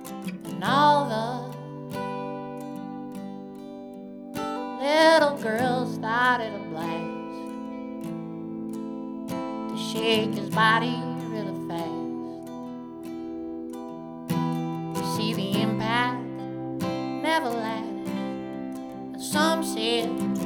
and all the little girls thought it a blast to shake his body really fast. You see, the impact never lasts, and some said